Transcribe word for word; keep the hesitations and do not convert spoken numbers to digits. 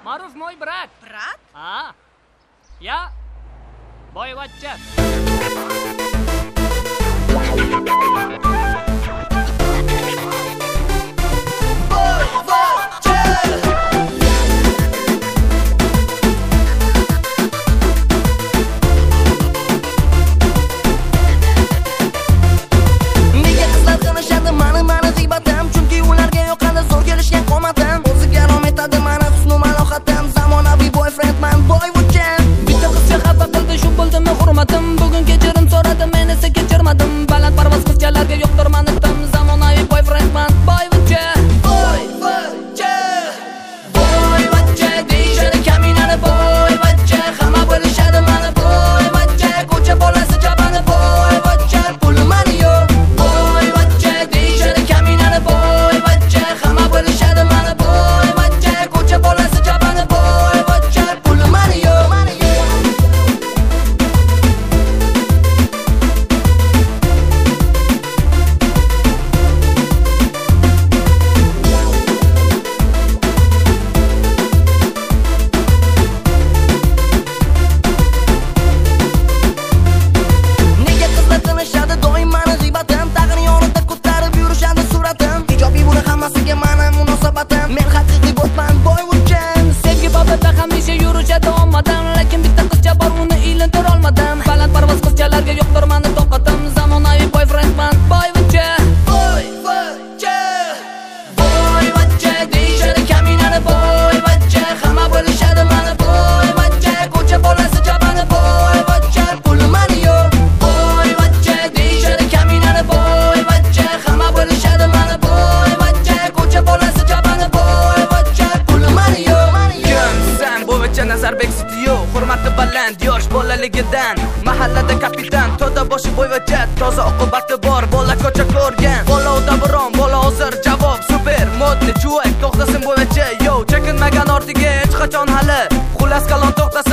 Maruf moj brat. Brat? Ha. Ja. Boyvachcha. Bugun kechirim so'radim, men esa kechirmadim. Baland parvoz qizchalarga yo'qdir maniqdim. Zamonaviy boyfriendman, boyvachcha. Boyvachcha. Boyvachcha deyishadi kaminani boyvachcha. Hamma bilishadi mani boyvachcha. Ko'cha bolasi jabani boyvachcha. Puli mani yo'q. Boyvachcha deyishadi kaminani boyvachcha. Hamma bilishadi mani boyvachcha. Ko'cha bolasi jabani boyvachcha. Puli mani yo'q. Men haqiqiy bo'tman boyvachcha. Sevgi babida hamisha yurishadi ommadan, lekin bitta qizcha bor, uni iylantira olmadim. Baland parvoz qizchalarga yo'qdir mani toqatim. Zamonaviy boyfriendman, boyvachcha. Boyvachcha. Boyvachcha deyishadi kaminani boyvachcha. Hamma bilishadi mani boyvachcha. Ko'cha bolasi jabani boyvachcha. Puli mani yo'q. Boyvachcha deyishadi kaminani boyvachcha. Hamma bilishadi mani boyvachcha. Ko'cha bolasi Nazarbek studio, hurmati baland, yosh bolaligidan mahallada kapitan, to'da boshi boyvachcha, toza oqibati bor, bola ko'cha ko'rgan, bola davron, bola hozir javob, super modni chuak, to'xtasin boyvachcha, yo, chekinmagan ortiga hech qachon hali, xullas kalon to'xtasin